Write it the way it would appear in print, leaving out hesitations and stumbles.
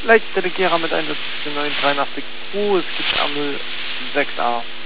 Flight Delegierer mit 1 983 Crew, es gibt Amel 6A.